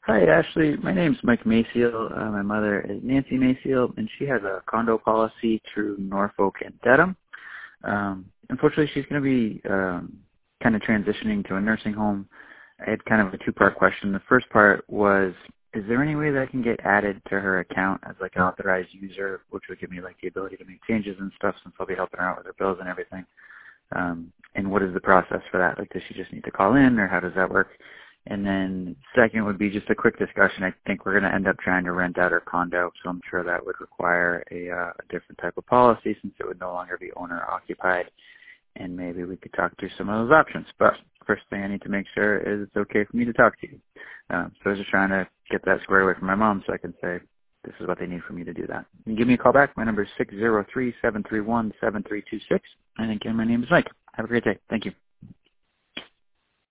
Hi, Ashley. My name's Mike Maciel. My mother is Nancy Maciel, and she has a condo policy through Norfolk and Dedham. Unfortunately, she's going to be kind of transitioning to a nursing home. I had kind of a two-part question. The first part was, is there any way that I can get added to her account as like an authorized user, which would give me like the ability to make changes and stuff since I'll be helping her out with her bills and everything? And what is the process for that? Like, does she just need to call in, or how does that work? And then second would be just a quick discussion. I think we're going to end up trying to rent out her condo, so I'm sure that would require a different type of policy since it would no longer be owner-occupied, and maybe we could talk through some of those options. But first thing I need to make sure is it's okay for me to talk to you. So I was just trying to get that squared away from my mom so I can say this is what they need for me to do that. You can give me a call back. My number is 603-731-7326. And again, my name is Mike. Have a great day. Thank you.